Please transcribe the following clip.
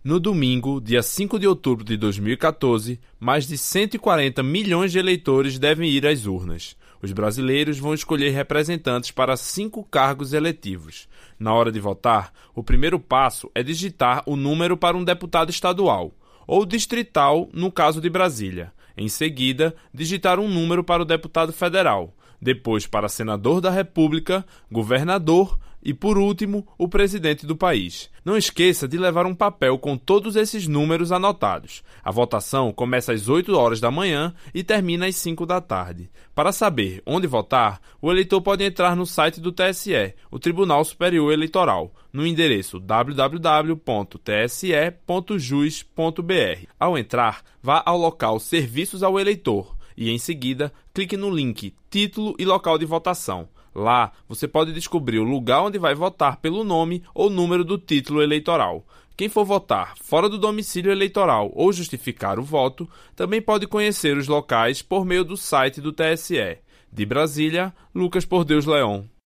No domingo, dia 5 de outubro de 2014, mais de 140 milhões de eleitores devem ir às urnas. Os brasileiros vão escolher representantes para 5 cargos eletivos. Na hora de votar, o primeiro passo é digitar o número para um deputado estadual, ou distrital no caso de Brasília. Em seguida, digitar um número para o deputado federal, depois para senador da República, governador e, por último, o presidente do país. Não esqueça de levar um papel com todos esses números anotados. A votação começa às 8 horas da manhã e termina às 5 da tarde. Para saber onde votar, o eleitor pode entrar no site do TSE, o Tribunal Superior Eleitoral, no endereço www.tse.jus.br. Ao entrar, vá ao local Serviços ao Eleitor e, em seguida, clique no link Título e Local de Votação. Lá, você pode descobrir o lugar onde vai votar pelo nome ou número do título eleitoral. Quem for votar fora do domicílio eleitoral ou justificar o voto, também pode conhecer os locais por meio do site do TSE. De Brasília, Lucas Por Deus Leão.